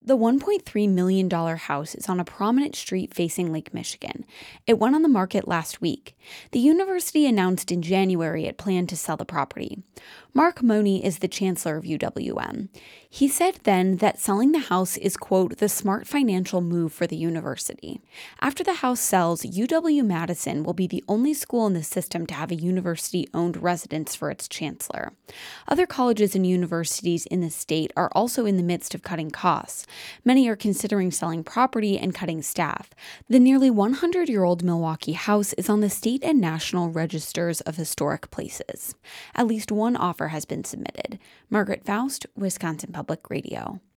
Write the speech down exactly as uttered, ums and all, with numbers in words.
The one point three million dollars house is on a prominent street facing Lake Michigan. It went on the market last week. The university announced in January it planned to sell the property. Mark Money is the chancellor of U W M. He said then that selling the house is, quote, the smart financial move for the university. After the house sells, U W-Madison will be the only school in the system to have a university-owned residence for its chancellor. Other colleges and universities in the state are also in the midst of cutting costs. Many are considering selling property and cutting staff. The nearly one hundred-year-old Milwaukee house is on the state and national registers of historic places. At least one offer has been submitted. Margaret Faust, Wisconsin Public Radio.